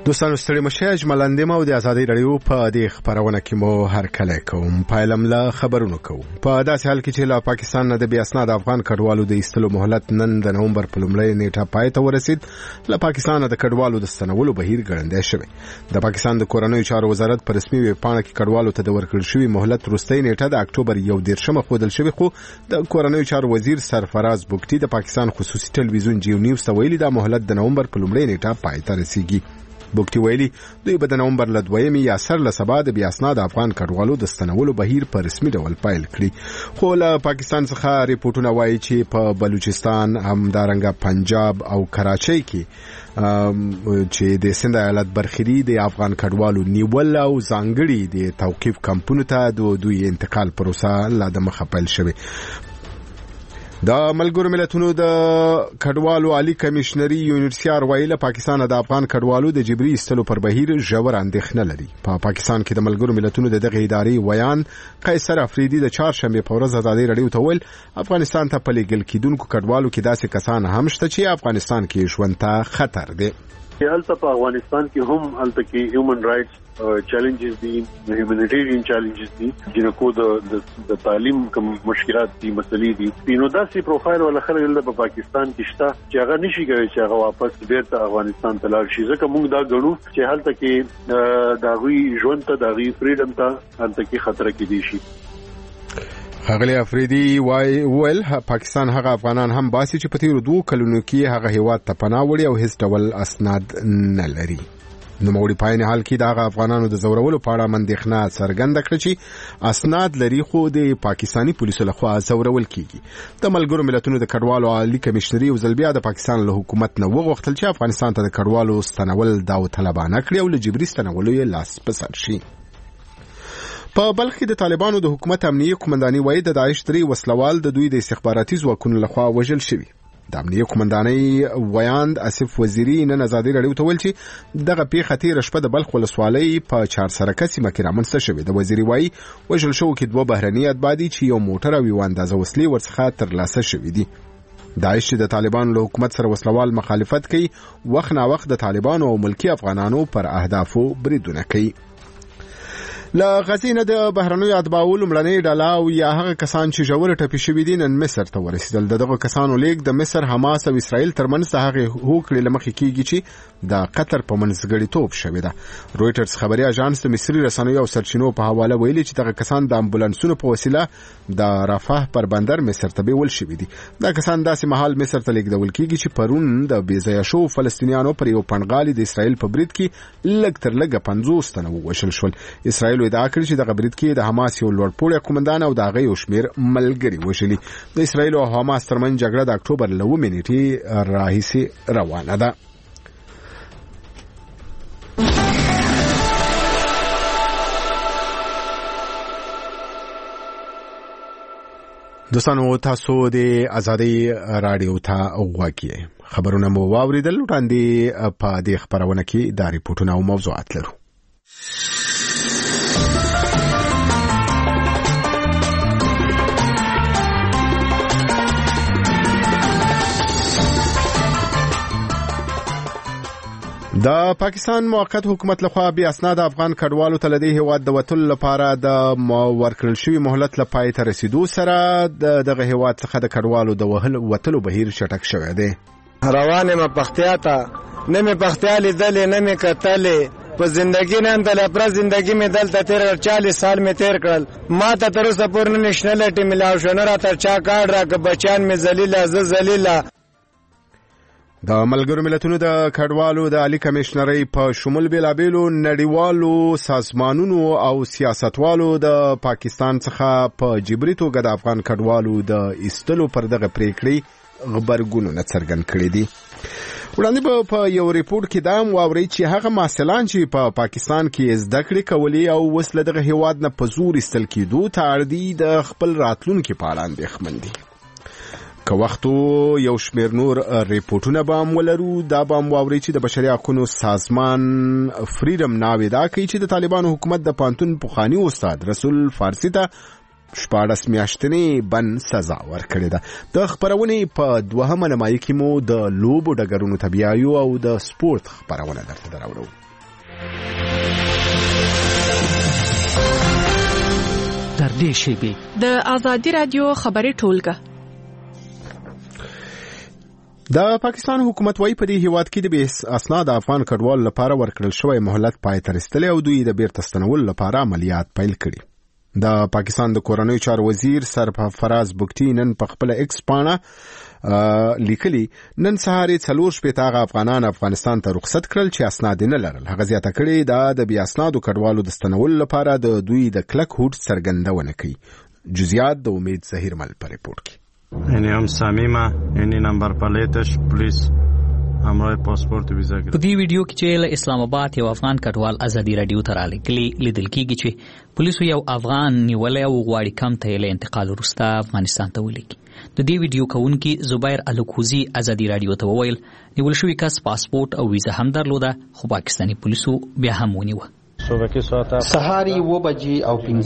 دوستانو ستړي مشه اجملندې مو د ازادي رادیو په دې خبرونه کې مو هر کله کوم پایلم لا خبرونه کوم په داسې حال کې چې لا پاکستان نه د بیا اسناد افغان کډوالو د ایستلو مهلت نن د نومبر په لومړۍ نیټه پای ته ورسید. لا پاکستان د کډوالو د ستنولو بهیر ګړندی شوی. د پاکستان د کورنیو چارو وزارت په رسمي ویب پاڼه کې کډوالو ته د ورکړل شوی مهلت وروستۍ نیټه د اکتوبر 1 خودل شوی، خو د کورنیو چارو وزیر سرفراز بوکټي د پاکستان خصوصي ټلویزیون جیو نیوز ته ویلي دا مهلت د نومبر په لومړۍ نیټه پای ته رسیږي. بوکټي ویلي دوی به د نومبر ل 2 یا سر له سبا د بیا اسناد افغان کډوالو د ستنولو بهیر په رسمي ډول پیل کړي. خو له پاکستان څخه ریپورتونه وایي چې په بلوچستان، همدارنګه پنجاب او کراچۍ کې چې د سند ایالت برخوري د افغان کډوالو نیول او ځانګړي د توقيف کمپونو ته د دوی انتقال پروسه لا د مخه پیل شوه. د ملګرو ملتونو د کډوالو عالی کمشنري یونیسیار ویله پاکستان د افغان کډوالو د جبري استلو پر بهیر ژور اندېښنه لري. په پاکستان کې د ملګرو ملتونو د دغه ادارې ویان قیصر افریدي د چهارشنبه په ورځ ازادي رادیو ته ویل افغانستان ته په لګل کېدونکو کډوالو کې داسې کسان هم شته چې افغانستان کې ژوند ته خطر دی. هلته په افغانستان کې هم هلته کې هیومن رائټس چیلنجز دي، هیومانیټیرین چیلنجز دي، جنکو د تعلیم کوم مشکلات دي، مسلې دي. نو داسې پروفایل ولا خلک په پاکستان کې شته چې هغه نشي کوي چې هغه واپس بیرته افغانستان ته لاړ شي. ځکه موږ دا ګڼو چې هلته کې د غوي ژوند ته د غوي فریډم ته هلته کې خطر کې دي شي. خغلی افریدی ویل پاکستان هغه افغانان هم باسي چې په تیرو 2 کلونو کې هغه هیواد ته پناه وړي او هیڅ ډول اسناد نه لري. نو موري پاین حال کې دا افغانانو د زورولو په اړه مندښنه څرګنده کړې چې اسناد لري خو د پاکستانی پولیسو لخوا زورول کیږي. د ملګرو ملتونو د کډوالو عالی کمشنري وزلبیا د پاکستان له حکومت نه وغوښتل چې افغانستان ته د کډوالو ستنول داوطلبانه کړي او له جبري ستنولو یې لاس په سر شي. په بلخ کې د طالبانو د حکومت امنیه قومنداني وایي د داعش 3 وسلوال د دوی د استخباراتي ځواکونو لخوا وژل شوي. د امنیه قومنداني ویاند اسف وزیری نن ازادي رادیو ته ویل چې دغه پیښه تیر شپه د بلخ ولسوالۍ په 4 سرکه سیمه کې رامنځته شوې. د وزیری وایي وژل شو کې 2 بهرني اتباعي چې یو موټر او یو اندازه وسلې ورڅخه ترلاسه شوې دي. داعش د طالبانو له حکومت سره وسلوال مخالفت کوي، وخت نا وخت د طالبانو او ملکی افغانانو پر اهدافو بریدونه کوي. له غزې د بهرنیو اتباعو لومړنۍ ډله او یا هغه کسان چې ژور ټپي شوي دي نن مصر ته ورسېدل. دغه کسانو لیک د مصر، حماس او اسرائیل ترمنځ د هغې هوکړې له مخې کېږي چې د قطر په منځګړیتوب شوې ده. رویټرز خبري اژانس د مصري رسنیو او سرچینو په حواله ویلي چې دغه کسان د امبولانسونو په وسیله د رفح پر بندر مصر ته بیول شوي دي. دا کسان داسې مهال مصر ته لیږدول کېږي چې پرون د بېځایه شو فلسطینیانو پر یو پنډغالي د اسرائیل په برید کې لږ تر لږه 50 تنه ووژل شول. اسرائیل ادعا کړې چې دغه برید کې د حماس یو لوړپوړی قومندان او د هغې یو شمېر ملګري وژلي. د اسرائیل او حماس ترمنځ جګړه د اکتوبر له 9 نیټې راهیسې روانه ده. دوستانو تاسو د ازادي رادیو ته غواړئ خبرونه مو واوریدل. وړاندې په دې خبرونه کې د ریپورتونو او موضوعات لرو. د پاکستان موقت حکومت لخوا بیا اسناد افغان کډوالو ته لدی هیواد د وټل لپاره د ورکړل شوی مهلت لپاره تر رسیدو سره دغه هیواد څخه د کډوالو د وټلو بهیر چټک شوی دی. روانه ما پختیا ته نه می پختیا لیدل نه می کتلې په زندگی نن د لپاره زندگی می دلته تیر 40 سال می تیر کړل. ما ته تر اوسه پورې نېشنلټی ملاو شنه را تر چا کارت راک بچان می ذلیل ز ذلیل. د ملګرو ملتونو د کډوالو د عالی کمشنري په شمول بیلابیلو نړیوالو سازمانونو او سیاستوالو د پاکستان څخه په جبري توګه د افغان کډوالو د ایستلو پر دغه پریکړې خبرګونونه څرګند کړي دي. وړاندې په یو ریپورت کې دا واوري چې هغه محصلان چې په پاکستان کې زده کړې کولې او وسله دغه هیواد نه په زور ایستل کېدو ته اړ دي د خپل راتلونکي په اړه اندېښمن دي. که وختو یو شمیر نور ریپورتونه به هم ولرو. دا به هم واوري چې د بشري حقوقو سازمان فریډم ناوې دا کوي چې د طالبانو حکومت د پانتون پخوانی استاد رسول فارسی ته 14 میاشتنې بند سزا ورکړې ده. د خبرونې په دوهمه نمایي کې مو د لوبو ډګرونو تبیایو او د سپورت خبرونه درته راوړو. در دې شیبې د آزادی رادیو خبري ټولګه د پاکستان حکومت وايي په دې هیواد کې د بې اسناد افغان کډوالو لپاره ورکړل شوی مهلت پای ته رسیدلی او دوی د بیرته ستنولو لپاره عملیات پیل کړي. د پاکستان د کورنیو چارو وزیر سرفراز بگټي نن په خپل ایکس پاڼه لیکلي نن سهار 4 افغانان افغانستان ته رخصت کړل چې اسناد نه لرل. هغه زیاته کړې دا د بې اسنادو کډوالو د ستنولو لپاره د دوی د کلک هوډ څرګندونه کوي. جزئیات د امید ظهیرمل په ریپورت کې. یعنی هم صمیمه یعنی نمبر پلیتش پولیس همراه پاسپورت ویزا په دې ویډیو کې چې اسلام آباد یو افغان کډوال ازادي رادیو ته رالیکلي لیدل کېږي چې پولیسو یو افغان نیولې او غواړي کم ته له انتقال وروسته افغانستان ته ولیکي. د دې ویډیو کوونکی زبیر الکوزی ازادي رادیو ته وویل نیول شوی کس پاسپورت او ویزا هم درلوده خو پاکستاني پولیسو بیا هم ونیوه. سهار 9:15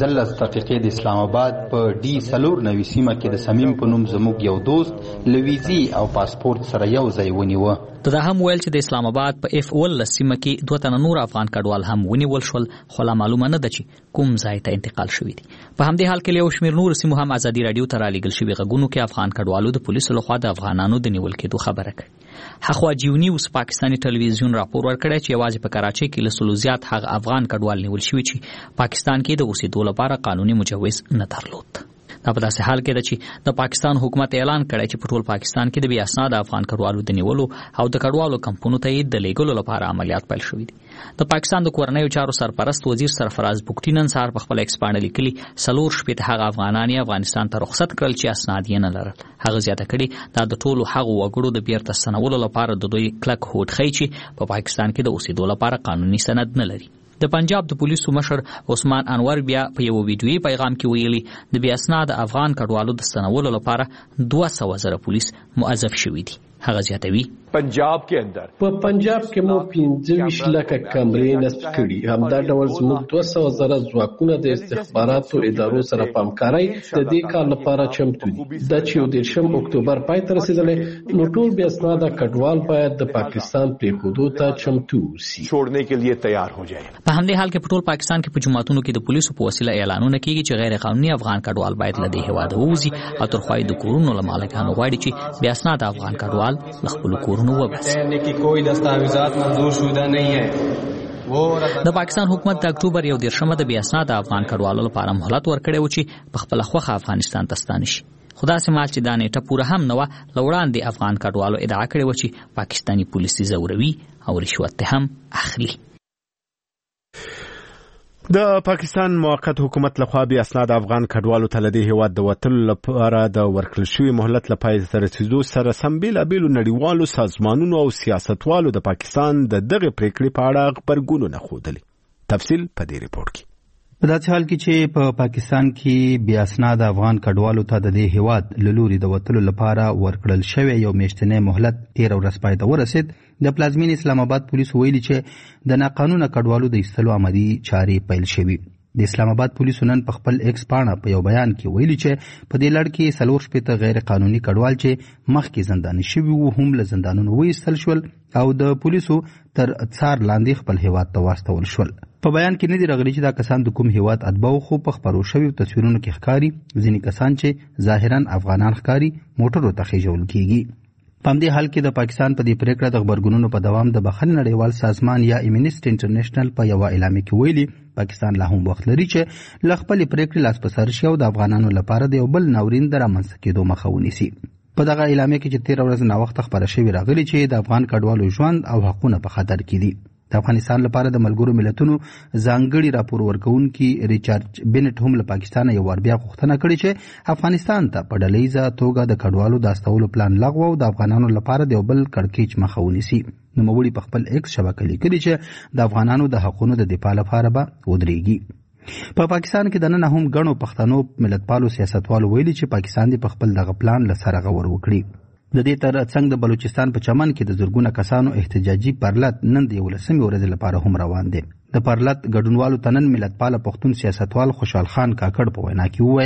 د اسلام آباد په ډي 4 سیمه کې د سمیم په نوم زموږ یو دوست لویزي او پاسپورت سره یو ځای ونیوه. دا هم ویل چې د اسلام آباد په اف ول سیمه کې 2 تنه نور افغان کډوال هم ونیول شول خو لا معلومه نه ده چې کوم ځای ته انتقال شوی دي. په همدې حال کې یو شمېر نور سیمو هم ازادي رادیو ته رالیږل شوی غږونو کې افغان کډوالو د پولیسو لخوا د افغانانو د نیول کېدو خبره کړې. هخوا جیو نیوز پاکستاني ټلویزیون راپور ورکړی چې یوازې په کراچۍ کې له سلو زیات هغه افغان کډوال نیول شوي چې پاکستان کې د اوسېدو لپاره قانوني مجوز نه درلود. دا په داسې حال کې ده چې د پاکستان حکومت اعلان کړی چې په ټول پاکستان کې د بې اسناد افغان کډوالو د نیولو او د کډوالو کمپونو ته یې د لیږلو لپاره عملیات پیل شوي دي. د پاکستان د کورنیو چارو سرپرست وزیر سرفراز بگټي نن سهار په خپل ایکس پاڼه لیکلي 4 هغه افغانان یې افغانستان ته رخصت کړل چې اسناد یې نه لرل. هغه زیاته کړي دا د ټولو هغو وګړو د بیرته ستنولو لپاره د دوی کلک هوډ ښیي چې په پاکستان کې د اوسېدو لپاره قانوني سند نه لري. د پنجاب د پولیسو مشر عثمان انور بیا په یو ویډیویي پیغام کې ویلي د بې اسناد افغان کډوالو د ستنولو لپاره 200,000 پولیس موظف شوي دي. هغه زیاتوي پنجاب کې اندر په پنجاب کې مو 25 لکه کمرې نصب کړي. همدا ډول زموږ 200,000 ځواکونه د استخباراتو ادارو سره په همکارۍ د دې کار لپاره چمتو دي. د 14 اکتوبر پای ته رسیدلې نو ټول بې اسناده کډوال باید د پاکستان پریښودو ته چمتو شي छोड़ने के लिए तैयार हो जाए. په همدې حال کې په ټول پاکستان کې په جماعتونو کې د پولیسو په وسیله اعلانونه کیږي چې غیر قانوني افغان کډوال باید له دې هیواده ووځي او تر خوای د کورونو له مالکانو غواړي چې بې اسناده افغان کډوال له خپل کورونو وباسي. کوئی دستاویزات منظور شده نه ہے. د پاکستان حکومت د اکتوبر 1 د بې اسناده افغان کډوالو لپاره مهلت ورکړی و چې په خپل خوخه افغانستان ته ستانه شي. خدا سي مال چې دا نیټه پوره هم نه و لوړاندې افغان کډوالو ادعا کړې و چې پاکستاني پولیس زوروي او رشوت هم اخلي. د پاکستان موقت حکومت لخوا بې اسناد افغان کډوالو ته له دې هیواد د وتلو لپاره د ورکړل شوي مهلت له پای ته رسیدو سره سم بېلابېلو نړیوالو سازمانونو او سیاستوالو د پاکستان د دغې پریکړې په اړه غبرګونونه ښودلي. تفصیل په دې ریپورت کې. په داسې حال کې چې په پاکستان کې بې اسناد افغان کډوالو ته د دې هیواد له لوري د وتلو لپاره ورکړل شوی یو میاشتنی مهلت 13 ورځې پای ته ورسید. د پلازمین اسلام آباد پولیسو ویلي چې د ناقانونه کډوالو د ایستلو عملي چارې پیل شوي. د اسلام آباد پولیسو نن په خپل ایکس پاڼه په یو بیان کې ویلي چې په دې لړ کې 4 غیر قانوني کډوال چې مخکې زنداني شوي وو هم له زندانونو وایستل شول او د پولیسو تر څار لاندې خپل هیواد ته واستول شول. په بیان کې نه دی راغلی چې دا کسان د کوم هیواد اتباع خو په خبرو شویو تصویرونو کې ښکاري. ځینې کسان چې ظاهرا افغانان ښکاري موټرو ته خېژول کیږي. په همدې حال کې د پاکستان په دې پریکړه د غبرګونونو په دوام د بخښنې نړیوال سازمان یا امنیسټي انټرنیشنل په یو اعلامیه کې ویلي پاکستان لا هم وخت لري چې له خپلې پریکړې لاس په سر شي او د افغانانو لپاره د یو بل ناورین د رامنځته کېدو مخه ونیسي. په دغه اعلامیه کې چې 13 ورځې ناوخته خبره شوې راغلي چې د افغان کډوالو ژوند او حقونه په خطر کې دي. د افغانستان لپاره د ملګرو ملتونو ځانګړي راپور ورکوونکي ریچارډ بینټ هم له پاکستان یو ور بیا غوښتنه کړې چې افغانستان ته په ډلهیزه توګه د کډوالو د استولو پلان لغوه او د افغانانو لپاره د یو بل کړکېچ مخه ونیسي. نوموړي په خپل ایکس شبکه لیکلي چې د افغانانو د حقونو د دفاع لپاره به ودرېږي. په پاکستان کې د نن هم غنو پښتنو ملتپالو سیاستوالو ویلي چې پاکستان دې په خپل دغه پلان له سره غور وکړي. د دې تر څنګ د بلوچستان په چمن کې د زرګونه کسانو احتجاجي پرلط نن د 11 ورځې لپاره هم روان دي. د پرلط ګډونوالو تنن ملتپال پښتون سیاستوال خوشحال خان کاکړ په وینا کې وویل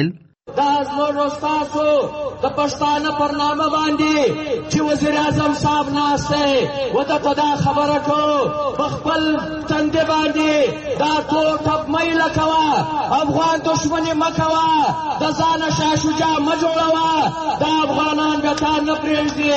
دا زموږ استادو د پښتانه پر نامه باندې چې وزیر اعظم صاحب ناست دی ودته دا خبره کو په خپل تندې باندې دا ټوټه میله کوه افغان دښمني مه کوه د ځانه شاه شجاع مه جوړوه دا افغانان بیا تا نه پرېږدي.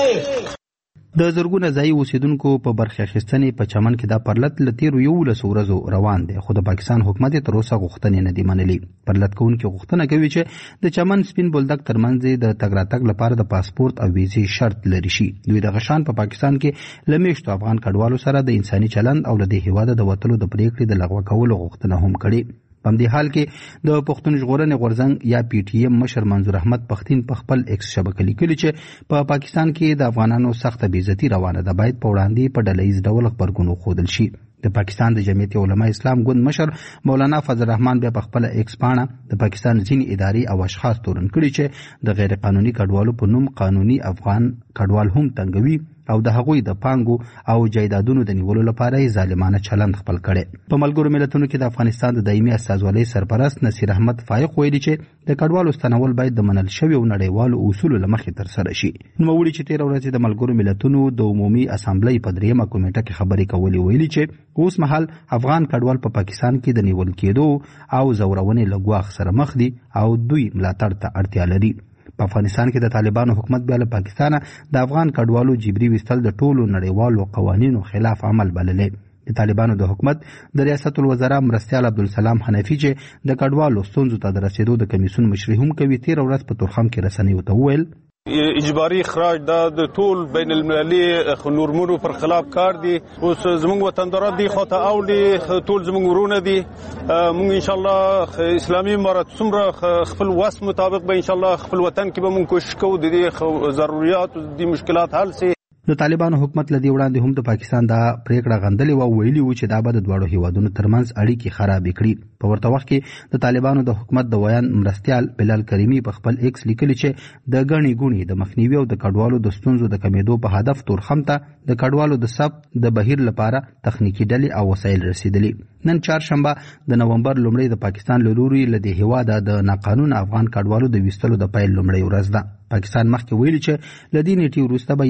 د زرګونه ځایي اوسیدونکو په برخه اخیستنې په چمن کې دا پرلط له تیرو 11 ورځو روان دی، خو د پاکستان حکومت تر اوسه غوښتنې نه دي منلي. پرلط کوونکي غوښتنه کوي چې د چمن سپین بولدک ترمنځ د تګ راتګ لپاره د پاسپورت او ویزې شرط لري شي. دوی دغه شان په پاکستان کې له میشتو افغان کډوالو سره د انساني چلند او له دې هیواده د وتلو د پریکړې د لغوه کولو غوښتنه هم کړې. په همدې حال کې د پښتون ژغورنې غورځنګ یا پی ټی ایم مشر منظور احمد پښتين په خپل ایکس شبکه لیکلي چې په پاکستان کې د افغانانو سخته بې عزتي روانه ده، باید په وړاندې په ډله ییز ډول غبرګون وښودل شي. د پاکستان د جمعیت علماء اسلام ګوند مشر مولانا فضل الرحمن بیا په خپل ایکس پاڼه د پاکستان ځینې ادارې او اشخاص تورن کړي چې د غیر قانوني کډوالو په نوم قانوني افغان کډوال هم تنګوي او د هغوی د پانګو او جایدادونو د نیولو لپاره یې ظالمانه چلند خپل کړي. په ملګرو ملتونو کې د افغانستان د دایمي استازولۍ سرپرست نصیر احمد فایق ویلي چې د کډوالو ستنول باید د منل شویو نړیوالو اصولو له مخې ترسره شي. نوموړي چې تېره ورځ د ملګرو ملتونو د عمومي اسامبلۍ په 3مه کمیټه کې خبرې کولې، ویلي چې اوس مهال افغان کډوال په پاکستان کې د نیول کېدو او زورونې له ګواښ سره مخ دي او دوی ملاتړ ته اړتیا لري. په افغانستان کې د طالبانو حکومت بیا له پاکستانه د افغان کډوالو جبري ویستل د ټولو نړیوالو قوانینو خلاف عمل بللی. د طالبانو د حکومت د ریاست الوزرا مرستیال عبدالسلام حنفي چې د کډوالو ستونزو ته د رسیدو د کمیسیون مشري هم کوي، تېره ورځ په تورخم کې رسنیو ته وویل اجباري اخراج دا د ټول بین المللي نورمونو پر خلاف کار دی. اوس زموږ وطنداران دي خو ته اولی ټول زموږ ورونه دي. موږ ان شاء الله اسلامي امارات څومره خپل وس مطابق به ان شاء الله خپل وطن کې به موږ کوشش کوو د دې ضرورت او د مشکلات حل سي. د طالبانو حکومت لدی وړاندې هم د پاکستان دا پریکړه غندلې و، ویلي و چې دا به د دواړو هیوادونو ترمنځ اړیکې خراب کړي. په ورته وخت کې د طالبانو د حکومت د ویان مرستیال بلال کریمی په خپل ایکس لیکلي چې د غنی ګونی د مخنیوي او د کډوالو د ستونزو د کمیدو په هدف تورخم ته د کډوالو د سب د بهیر لپاره تخنیکی ډلې او وسایل رسیدلي. نن چهارشنبه د نومبر لومړی د پاکستان له لوري له دې هیواده د ناقانون افغان کډوالو د ویستلو د پیل لومړی ورځ ده. پاکستان مخکې ویلي چې له دې نیټې وروسته به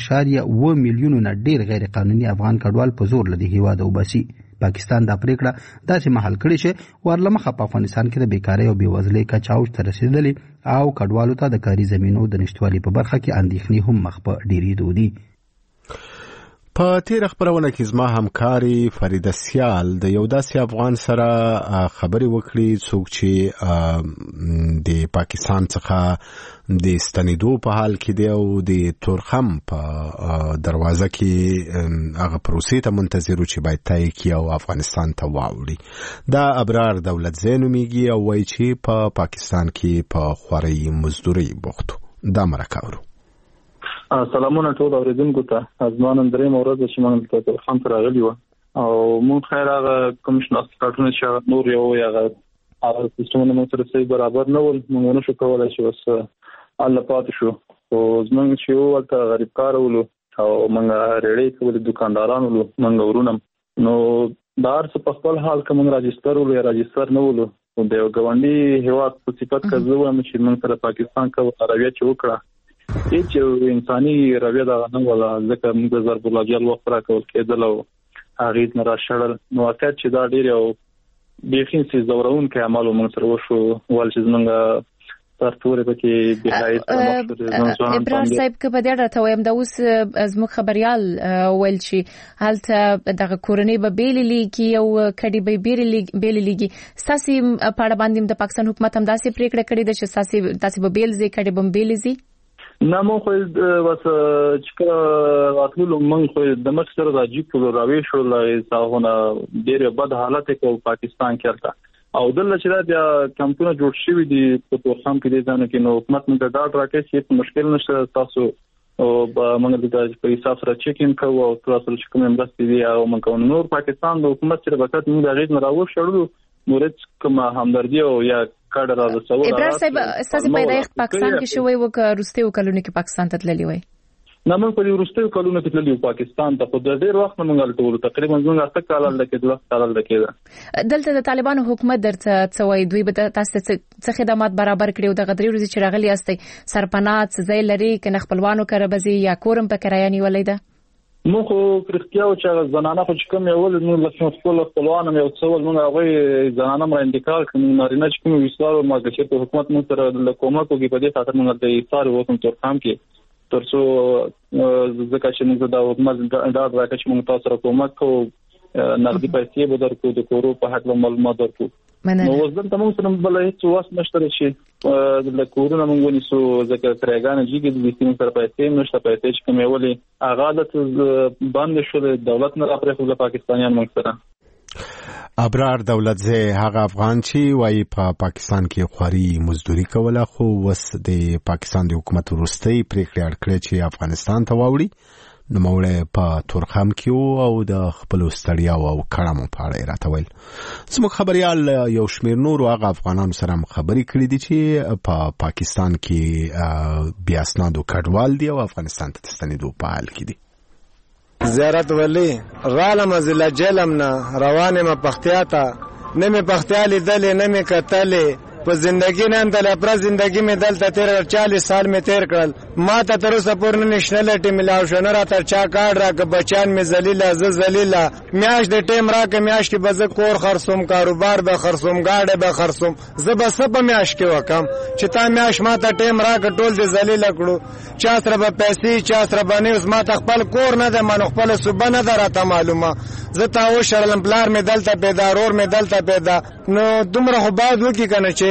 1.7 میلیون نه ډیر غیر قانوني افغان کډوال په زور له دې هیواده وباسي. پاکستان دا پریکړه داسې مهال کړې چې ورلمخه په افغانستان کې د بیکارۍ او بېوزلۍ کچه اوج ته رسېدلې او کډوالو ته د کاري زمینو د نشتوالي په برخه کې اندېښنې هم مخ په ډېرېدو دي. په تیر خبرونه کې زما همکاري فریده سیال د یو داسې افغان سره خبرې وکړي څوک چې د پاکستان څخه د ستنېدو په حال کې دی او د تورخم په دروازه کې هغه پروسې ته منتظر و چې باید طی کړي او افغانستان ته واوړي. دا ابرار دولتزی نومیږي او وایي چې په پاکستان کې په خوارۍ مزدورۍ بوخت و. دا مرکه اورو. سلامونه ټول اوریدونکو ته. زما نن درېیمه ورځ چې موږ ته تورخم ته راغلي وو او موږ خیر هغه کوم شناخت کارتونه چې نور یو هغه سیستمونه موږ سره صحیح برابر نه ول، موږ نه شو کولای چې بس الله پاتې شو. خو زموږ چې ولته غریب کار ولو او موږ ریړې کولې دکانداران ولو موږ ورونم نو دار څه په خپل حال کې موږ راجستر ولو یا راجستر نه ولو د یو ګاونډي هیواد په صفت کې زه وایم چې موږ سره پاکستان کې رویه چې وکړه هیڅ انساني رویه دا نه ولا ځکه موږ ضرب الله جل وقرا کول کېدل او هغه نه را شړل نو واقعیت چې دا ډیر یو بېخین سي زورون کې عمل موږ سره وشو ول چې موږ ترتورې پکې بهای ابراهیم صاحب که په دې راته وایم دا اوس زموږ خبريال ول چې هلته دغه کورنۍ به بیللیږي او کډي به بیللیږي ساسي پاړه باندې د پاکستان حکومت هم داسې پریکړه کړې ده چې ساسي داسې به بیلځي کډي به بیلځي نه مو خو بس چې راتلو موږ خو د مخ سره راځي په راوي شو لاغونه ډېر بد حالت کې پاکستان کې راځي او دلته چې دا کمپونه جوړ شوی دي په توخم کې دي ځنه کې نو حکومت موږ دا راکې چې مشکل نشته تاسو او موږ د په حساب سره چیک ان کوو او تاسو چې کوم مرستې دي او موږ نور پاکستان د حکومت سره وخت موږ غیر راو شړو نورڅ کوم همدردی او یا کډر راځو ابراهیم صاحب اساس پیدایښت پاکستان کې شوی و که روسي وکړونی کې پاکستان ته تللی وای نمن په وروستیو کلونو کې تللی پاکستان ته خو د ډېر وخت موږ ټول تقریبا څنګه 8 کال لکه 2 کال لکه دلته د طالبانو حکومت درته څوي دوی به تاسو څه خدمات برابر کړي او د غدري ورځ چې راغلي استي سرپنات ځای لري کنه خپلوانو کربزي یا کورم په کرایه نیولې ده مو خو کرختیاو چې زنانه خو کوم یو ول نو لکه خپلوانو یو څول موږ هغه زنانه مر انتقال کوي نارینه چې کوم وسوار ماګه چې حکومت مو سره د کومه کوي په دې خاطر موږ د ایثار وکم تر خام کې ترڅو ځکه چې موږ د حکومت دا راکړي چې موږ تاسو سره کومک کوو نقدي پیسې به درکو د کورو په حق معلومات درکو نو وزن تمام سره بل هیڅ واس نشته چې د کورونو موږ ونیسو ځکه ترګان جګې د دې سره پیسې نشته پیسې چې کومې ولې اغاده باندې شو دولت نه راپرې خو د پاکستانیان موږ سره ابرار دولتزی هغه افغان چې وایي په پاکستان کې خواري مزدوري کوله خو وس د پاکستان د حکومت وروستۍ پریکړه کړې چې افغانستان ته واوړي نو موږ په تورخم کې او د خپل ستړیا او کړمو په اړه راتویل زموږ خبريال یو شمیر نور هغه افغانانو سره خبري کړې دي چې په پاکستان کې بیا اسنادو کډوال دي او افغانستان ته ستنېدو په حال کې دي زیارت ولی رالم از لجلم نه روانم پختیاتا نمی پختیالی دلی نمی کتلی په زندگی نه اندل پر زندگی می دلته تیر 40 سال می تیر کړل ما ته تر اوسه پورې نشنل ټیم ملاو شو نه را تر چا کارت را ک بچان می ذلیل ز ذلیل میاش د ټیم را ک میاش کې بز کور خرصوم کاروبار به خرصوم گاډه به خرصوم زب سب میاش کې وکم چې تا میاش ما ته ټیم را ک ټول د ذلیل کړو چا سره به پیسې چا سره باندې اوس ما ته خپل کور نه د من خپل صبح نه درته معلومه زه تا و شرلم پلار می دلته پیدا رور می دلته پیدا نو دومره خو بعد وکی کنه چې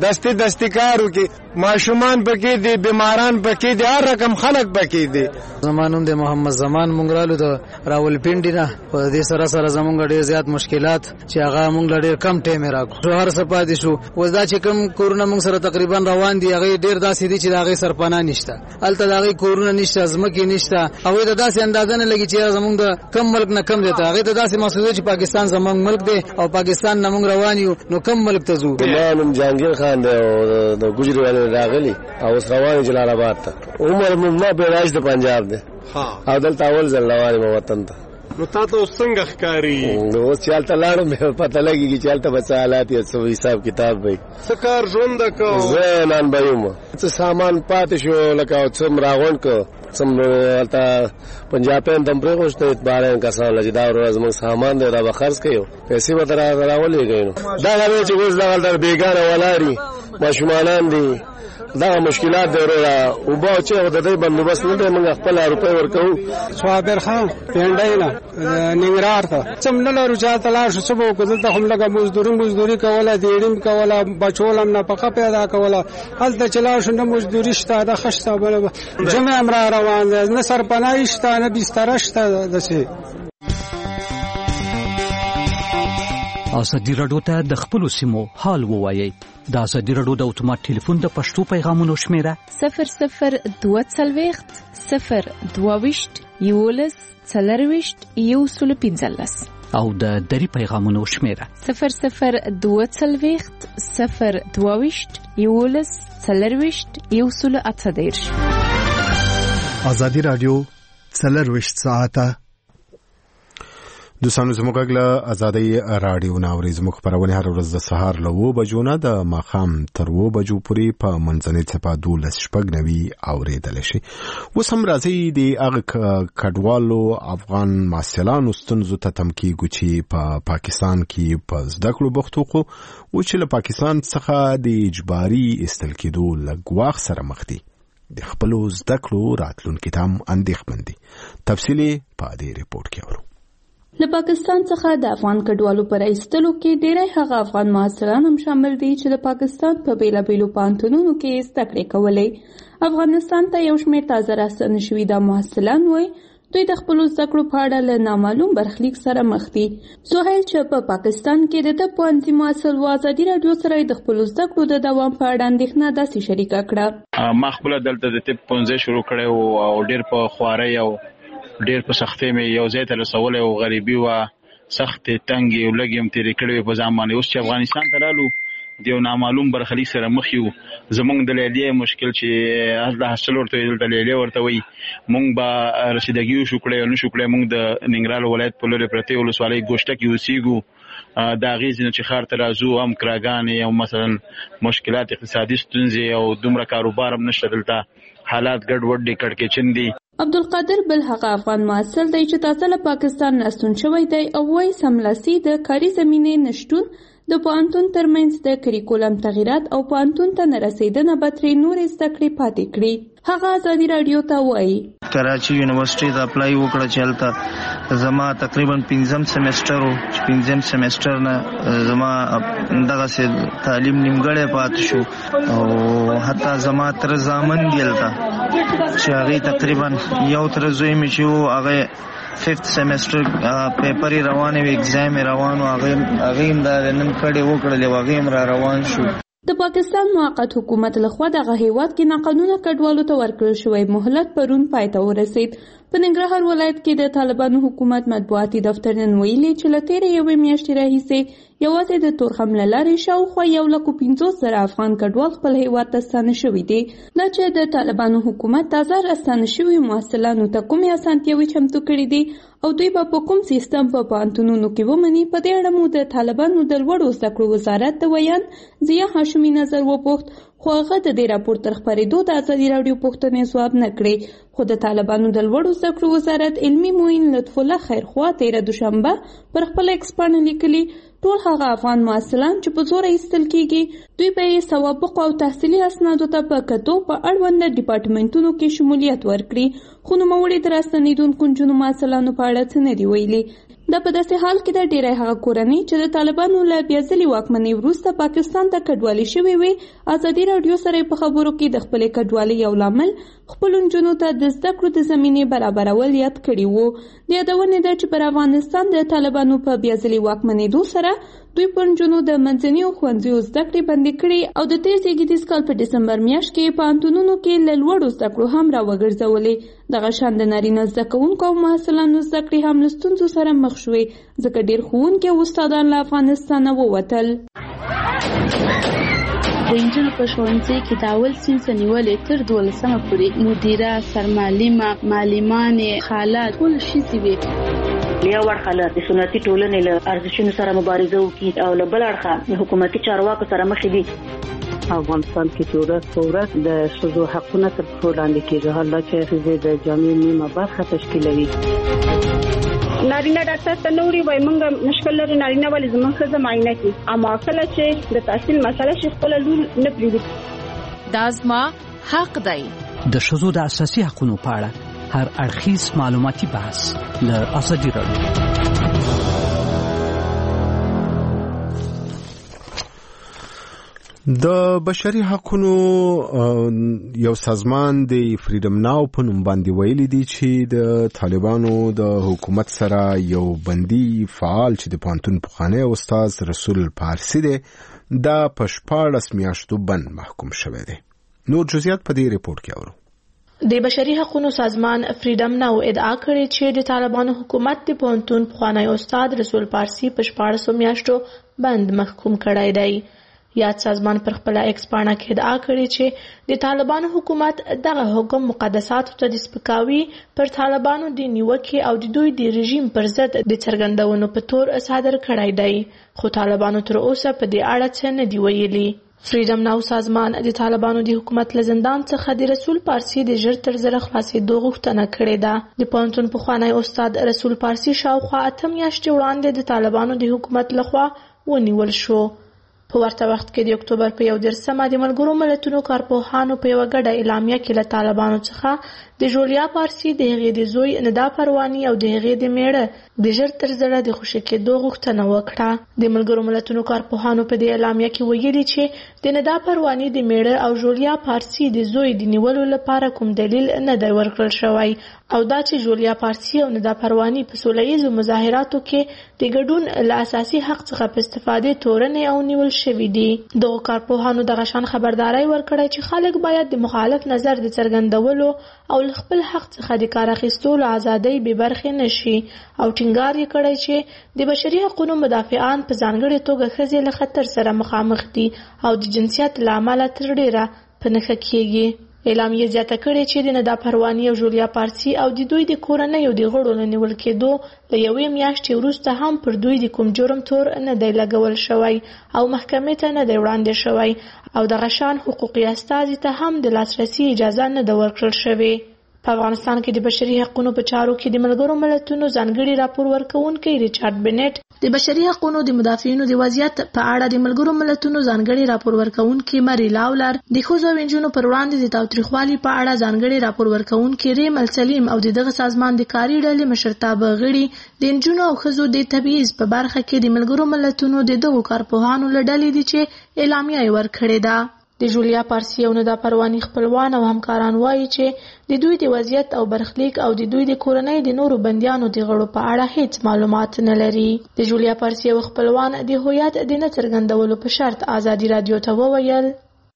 دستی کارو کې ماشومان پکې دي بیماران پکې دي هر رقم خلک پکې دي زمانوم د محمد زمان مونږ رالو د راولپنډي نه په دې سره زمونږ ډېر زیات مشکلات چې هغه مونږ ډېر کم ټیم راکو هر څه پاتې شو وزدا چې کم کورونه مونږ سره تقریبا روان دي هغه ډېر داسې دي چې هغه سرپنا نشته الته هغه کورونه نشته ازمکه نشته او د داسې اندازه نه لګي چې زمونږ د کم ملک نه کم دي هغه د داسې مسعود چې پاکستان زمونږ ملک دی او پاکستان نه مونږ روان یو نو کم ملک ته ځو نام جهانگیر خان دی او د ګجری والے راغلی او اوس روان جلال آباد ته عمر ما پیدائش د پنجاب دی او دلته اول ځل روان وطن ته نو تاسو څنګه ښکاری نو چالت لاړم په پته لګي چې چالت بچا حالات یې سو حساب کتاب وي سکار ژوند کو زه نن بېوم څه سامان پاتې شو لکه څوم راغون کو څوم البته پنجاب ته دم پرې غوښته اعتبار کسان لجدا ورځ موږ سامان دی را بخرج کيو پیسې به راولې غوینو دا غوې چې اوس دا بیګانه ولاري ماشومان دي دا مشکلات دروړه او با چې د دې بندوبست نه موږ خپل روپې ورکو صابر خان پینډاینا ننګرهار ته څم نه لرو چې تلاش سبو کوزل ته هم لګه مزدوري کوله دیړم کوله بچولم نه پخه پیدا کوله هلته چلا شنه مزدوري شته د خشته بل جمع امر روان نه سرپناه شته نه بستر شته دسه ازادي راډیو ته د خپل سیمو حال ووایي د ازادي راډیو د اتومات ټلیفون د پښتو پیغامونو شمیره 0022 022 یولس څلرويشت یو سل پنځلس او د دری پیغامونو شمیره 0022 022 یولس څلرويشت یو سل اتدیرش ازادي راډیو څلرويشت ساعته دوستانو زموږ له ازادي رادیو ناوري زموږ خبرونه هر ورځ د سهار له 2 بجو نه د ماخام تر 2 بجو پورې په منځنۍ چپا 12:09 اوریدل شي اوس هم راځي د هغه کډوالو افغان ماسلانو ستونزو ته تمکی ګوچی په پاکستان کې په زده کړو بوختو او چې له پاکستان څخه د اجباري استل کېدو لګواخ سره مخ دي د خپل زده کړو راتلونکي تام اندېښمن دي تفصیلی په دې ریپورت کې اورو له پاکستان څخه د افغان کډوالو پر ایستلو کې ډېری هغه افغان مهاجران هم شامل دي چې د پاکستان په بیلابیلو پوهنتونونو کې زده کړې کولې افغانستان ته یو شمېر تازه راستنه شوي دا مهاجران وایي دوی د خپلو زده کړو په اړه له نامعلوم برخلیک سره مخ دي سهیل چې په پاکستان کې د ده پوهنځي محصل و ازادي راډیو سره د خپلو زده کړو د دوام په اړه اندېښنه داسې شریکه کړه ما خپله دلته د طب پوهنځی شروع کړی او ډېر په خوارۍ او ډېر په سختۍ مې یو ځای ته رسولی او غریبي وه سختې تنګې او لږې هم تېرې کړې وې په ځان باندې اوس چې افغانستان ته رالو د یو نامعلوم برخلیک سره مخ یو. زمونږ د لیلیې مشکل چې د حاصل ورته د لیلیې ورته وي مونږ به رسیدګي وشو کړی او نشو کړی. مونږ د ننګرهار ولایت په لوري پرتې ولسوالۍ ګوشته کې اوسېږو. د هغې ځینې چې ښار ته راځو هم کراګانې او مثلا مشکلات اقتصادي ستونزې او دومره کاروبار هم نشته دلته. حالات ګډوډ دي، کړکېچن دي. عبدالقادر بل هغه افغان محصل دی چې تازه له پاکستان نستون شوی دی او وایي سملاسي د کاري زمینې نشتون د پوهنتون ترمنځ د کریکولم تغییرات او پوهنتون ته نه رسېدنه به ترې نورې زده کړې پاتې کړي. هغه ازادي راډیو ته وایي کراچي یونیورسيټي ته اپلای وکړه چې هلته زما تقریبا 5م سیمسټر و. 5م سیمسټر نه زما دغسې تعلیم نیمګړی پاتې شو او حتی زما تر زامن دي هلته چې هغې تقریبا یو تر زوی مې چې و هغه 5th سیمسټر پیپر روان وي، اگزام روان و، هغې هم دا نن کړې وکړلې و، هغې هم را روان شو. د پاکستان موقت حکومت لخوا دغه هیواد کې ناقانونه کډوالو ته ورکړل شوی مهلت پرون پای ته ورسید. په ننګرهار ولایت کې د طالبانو حکومت مطبوعاتي دفتر نن ویلي چې له تېرې یوې میاشتې راهیسې یوازې د تورخم له لارې شاوخوا 150,000 افغان کډوال خپل هیواد ته ستانه شوي دي. دا چې د طالبانو حکومت تازه راستانه شوي محصلانو ته کومې اسانتیاوې چمتو کړي دي او دوی به په کوم سیستم په پوهنتونونو کې ومني، په دې اړه مو د طالبانو د لوړو زده کړو وزارت د ویان ضیا هاشمي نظر وپوښت، خو هغه د دې راپور تر خپرېدو د ازادي راډیو پوښتنې ځواب نه کړې. خو د طالبانو د لوړو زده کړو وزارت علمي معین لطف الله خیرخوا 13 دوشنبه پر خپل ایکس پاڼه لیکلي ټول هغه افغان محصلان چې په زور ایستل کیږي دوی به یې سوابقو او تحصیلي اسنادو ته په کتو په اړونده ډیپارټمنټونو کې شمولیت ورکړي. خو نوموړي د راستنېدونکو نجونو محصلانو په اړه څه نه دي ویلي. دا په داسې حال کې د ډېری هغه کورنۍ چې د طالبانو له بیا ځلې واکمنۍ وروسته پاکستان ته کډوالي شوې وې ازادي راډیو سره په خبرو کې د خپلې کډوالۍ یو لامل خپلو نجونو ته د زده کړو د زمینې برابرول یاد کړي وو. د یادونې ده چې پر افغانستان د طالبانو په بیا ځلې واکمنېدو سره دوی پر نجونو د منځنیو ښوونځیو زده کړې بندې کړې او د تېر زېږدیز کال په ډسمبر میاشت کې پوهنتونونو کې له لوړو زده کړو هم راوګرځولې. دغه شان د نارینه زده کوونکو او محصلانو زده کړې هم له ستونزو سره مخ شوې ځکه ډېر ښوونکي او استادان له افغانستانه ووتل. د انجونو په ښوونځي کې د اول صنف نیولې تر 12مه پورې مدیره، سرمعلمه، معلمانې، خاله ټول ښځې وې. یو اړخه له سنتي ټولنې له ارزښتونو سره مبارزه وکړي او له بل اړخه د حکومتي چارواکو سره مخ دي. افغانستان کې چې ورځ په ورځ د ښځو حقونه تر پښو لاندې کېږي، حال دا چې ښځې د جامعې نیمه برخه تشکیلوي. نارینه ډاکټر ته نوري وای مونږ مشکل لري نارینه ولې زموږ ښځه معاینه کوي، اما کله چې د تحصیل مسله شي خپل لور نه پریږدي. دا زما حق دی. د ښځو د اساسي حقوقو په اړه هر اړخیز معلوماتي بحث له ازادي راډیو. د بشري حقوقو یو سازمان د فریډم ناو په نوم باندې ویلي دی چې د طالبانو د حکومت سره یو بندي فعال چې د پوهنتون پخوانی استاد رسول پارسی دی دا په 14 میاشتو بند محکوم شوی دی. نور جزئیات په دې ریپورت کې اورو. د بشري حقوقو سازمان فریډم ناو ادعا کړې چې د طالبانو حکومت د پوهنتون پخوانی استاد رسول پارسی په 14 میاشتو بند محکوم کړی دی. یاد سازمان پر خپل ایکس پاڼه کې ادعا کړې چې د طالبانو حکومت دغه حکم مقدساتو ته د سپکاوي پر طالبانو د نیوکې او د دوی د رژیم پر ضد د څرګندونو په تور صادر کړی دی، خو طالبانو تر اوسه په دې اړه څه نه دی ویلي. فریډم ناو سازمان د طالبانو د حکومت له زندان څخه د رسول پارسی د ژر تر ژره خلاصېدو غوښتنه کړې ده. د پوهنتون پخوانی استاد رسول پارسی شاوخوا 8 میاشتې وړاندې د طالبانو د حکومت لخوا ونیول شو. په ورته وخت کې د اکتوبر په 11مه د ملګرو ملتونو کارپوهانو په یوه ګډه اعلامیه کې له طالبانو څخه د ژولیا پارسی د هغې د زوی ندا پرواني او د هغې د میړه د ژر تر ژره د خوشي کېدو غوښتنه وکړه. د ملګرو ملتونو کارپوهانو په دې اعلامیه کې ویلي چې د ندا پرواني د میړه او ژولیا پارسی د زوی د نیولو لپاره کوم دلیل نه دی ورکړل شوی او دا چې ژولیا پارسی او ندا پرواني په سوله ییزو مظاهراتو کې د ګډون له اساسي حق څخه په استفادې تورنې او نیول شوي دي. دغه کارپوهانو دغه شان خبرداري ورکړی چې خلک باید د مخالف نظر د څرګندولو او خپل حق څخه د کار اخیستلو ازادۍ بې برخې نشي او ټینګار یې کړی چې د بشري حقوقو مدافعان په ځانګړې توګه ښځې له خطر سره مخامخ دي او د جنسیت له امله تر ډیره په نښه کیږي. اعلامیه زیاته کړې چې د ندا پرواني او جولیا پارسی او د دوی د کورنیو د غړو له نیول کېدو له یوې میاشتې وروسته هم پر دوی د کوم جرم تور نه دی لګول شوی او محکمې ته نه دی وړاندې شوی او دغه شان حقوقي استازي ته هم د لاسرسي اجازه نه ده ورکړل شوې. په افغانستان کې د بشري حقوقو په چارو کې د ملګرو ملتونو ځانګړي راپور ورکوونکی ریچارډ بنټ د بشري حقوقو د مدافعینو د وضعیت په اړه د ملګرو ملتونو ځانګړي راپور ورکوونکی مری لاولر د ښځو او نجونو پر وړاندې د تاوتریخوالي په اړه ځانګړي راپور ورکوونکی ریمل سلیم او دغه سازمان د کاري ډلې مشرتابه غړي د نجونو او ښځو د تبعیض په برخه کې د ملګرو ملتونو د دغو کارپوهانو له ډلې دي چې اعلامیه یې ورکړې ده. د جولیا پارسی او ندا پرواني خپلوان او همکاران وایي چې د دوی د وضعیت او برخلیک او د دوی د کورنۍ د نورو بندیانو د غړو په اړه هیڅ معلومات نه لري. د جولیا پارسی او خپلوان د هویت د نه څرګندولو په شرط ازادي رادیو ته وویل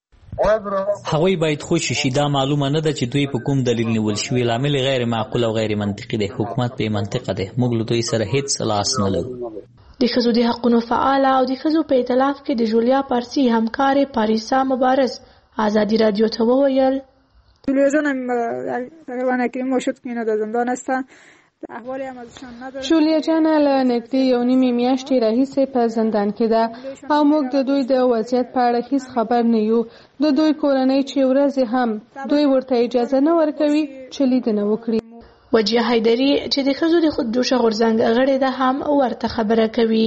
هغوی باید خوش شي. دا معلومه نه ده چې دوی په کوم دلیل نیول شوي. لامل غیر معقول او غیر منطقي دی. حکومت بې منطقه دی. موږ له دوی سره هیڅ لاس نه لرو. د ښځو د حقوقو فعال او د ښځو په ائتلاف کې د جولیا پارسی همکار پاریسا مبارز ازادی رادیو ته وویل جولیا جان تقریبا یک ماه شد که اینا در زندان هستن. احوالی هم ازشان نداره. جولیا جان له نږدې یو نیمې میاشتې راهیسې په زندان کې ده او موږ د دوی د وضعیت په اړه هیڅ خبر نه یو. د دوی کورنۍ چې ورځې هم دوی ورته اجازه نه ورکوي چې لیدنه وکړي. وجیه حیدری چې د ښځو د خودجوشه غورځنګ غړې ده هم ورته خبره کوي.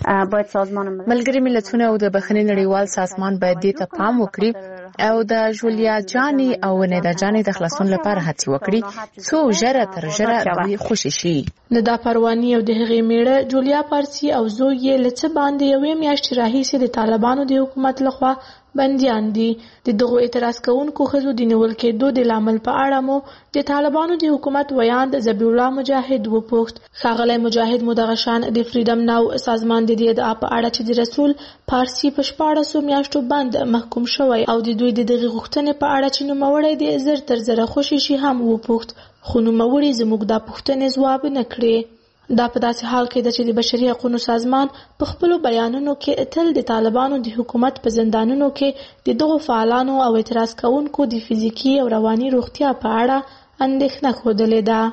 ملګري ملتونه او د بخښنې نړیوال سازمان باید دې ته پام وکړي او د جولیا جانی او ندا جانی د خلاصون لپاره هڅه وکړي څو ژره تر ژره دوی خوشي شي. ندا پرواني او د هغې میړه جولیا پارسی او زوی یې له څه باندې یوې میاشتې راهیسې د طالبانو د حکومت لخوا بندیان دي. د دغو اعتراض کوونکو ښځو د نیول کېدو د لامل په اړه مو د طالبانو د حکومت ویاند ذبیح الله مجاهد وپوښت. ښاغلی مجاهد مو دغه شان د فریډم ناو سازمان د دې ادعا په اړه چې د رسول پارسی په 14 میاشتو بند محکوم شوی او د دوی د دغې غوښتنې په اړه چې نوموړی د زر تر زره خوشي شي هم وپوښت، خو نوموړي زموږ دا پوښتنې ځواب نه کړې. دا په داسې حال کې ده چې د بشري حقوقو سازمان په خپلو بیانونو کې تل د طالبانو د حکومت په زندانونو کې د دغو فعالانو او اعتراض کوونکو د فزیکي او رواني روغتیا په اړه اندېښنه ښودلې ده.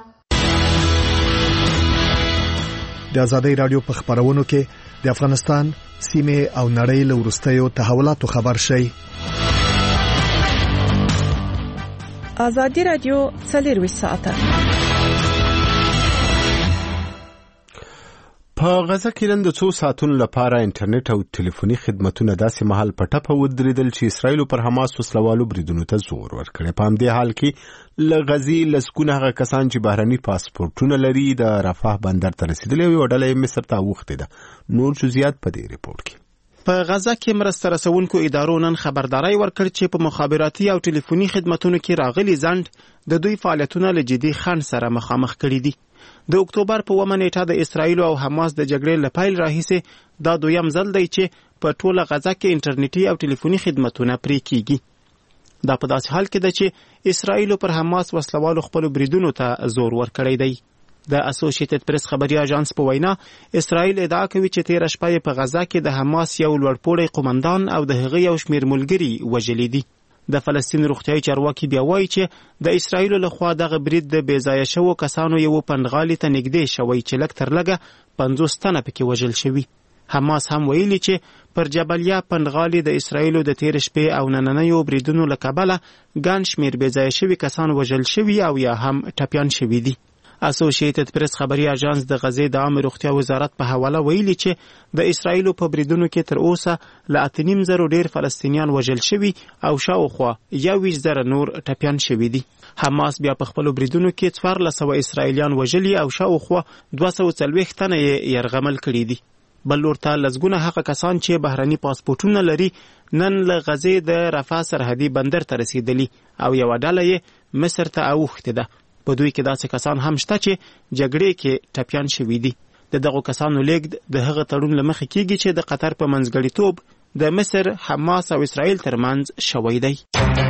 د ازادۍ رادیو په خبرونو کې د افغانستان سیمه او نړۍ له وروستیو تحولاتو خبر شي. ازادي رادیو 24 ساعته په غزه کې نن د 2 ساعتونو لپاره انټرنیټ او ټلیفوني خدماتونه داسې مهال په ټپه ودرېدل چې اسرائیل پر حماس وسلوالو بریدونو ته زور ورکړي. په همدې حال کې له غزې لسګونه هغه کسان چې بهرني پاسپورټونه لري د رفح بندر ته رسیدلي او ډله یې مصر ته اوښتې ده. نور جزئیات په دې ریپورت کې. په غزه کې مرسته رسونکو ادارو نن خبرداري ورکړ چې په مخابراتي او ټلیفوني خدماتونو کې راغلي ځنډ د دوی فعالیتونه له جدي خنډ سره مخامخ کړي دي. د اکتوبر په 1 نیټه د اسرایل او حماس د جګړې لپاره راهیسه دا دویم ځل دی چې په ټوله غزه کې انټرنیټي او ټلیفوني خدماتونه پرې کیږي. دا په داسې حال کې ده چې اسرایل پر حماس وسلوالو خپل بریدونو ته زور ورکړی دی. د اسوسییټډ پریس خبري اژانس په وینا اسرایل ادعا کوي چې 13 شپې په غزه کې د حماس یو لوړپوړی قومندان او د هغه یو شمیر ملګري وژلي دي. د فلسطین روغتیايي چارواکي بیا وایي چې د اسرایل لخوا دغه برید د بیځایه شوو کسانو یو پندغالي ته نږدې شوی چې لږ تر لږه 50 تنه پکې وژل شوي. حماس هم ویلي چې پر جبلیه پندغالي د اسرایل د 13 شپې او نننیو بریدونو له کبله ګڼ شمیر بیځایه شوي کسان وژل شوي او یا هم ټپیان شوي دي. اسوسییټډ پریس خبري اژانس د غزې د عامه روغتیا وزارت په حواله ویلي چې د اسرایل په بریدونو کې تر اوسه ل 8.5 ډیر فلسطینیان وژل شوي او شاوخوا 21,000 نور ټپیان شوي دي. حماس بیا په خپل بریدونو کې 1400 اسرایلیان وژلي او شاوخوا 240 تنه یې یرغمل کړي دي. بل ورته لزګونه هغه کسان چې بهرني پاسپورټونه لري نن له غزې د رفح سرحدي بندر ته رسیدلی او یو ډله یې مصر ته اوښتې ده. په دوی کې داسې کسان هم شته چې جګړې کې ټپیان شوي دي. د دغو کسانو لیږد د هغه تړون له مخې کېږي چې د قطر په منځګړیتوب د مصر، حماس او اسرائیل ترمنځ شوی دی.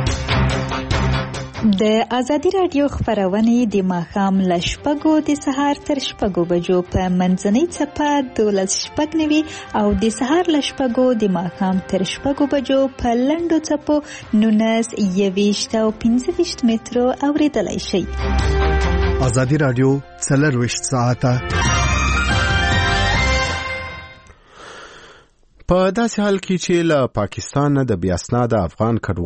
د ازادي رادیو خبرونه د ماښام له 6 د سهار تر 6 بجو په منځنۍ څپه 12:09 او د سهار له 6 د ماښام تر 6 بجو په لنډو څپو 19 او 15 مترو اوریدلای شئ. ازادي رادیو 24 ساعته. په داسې حال کې چې له پاکستان د بیا اسناده افغان کډوالو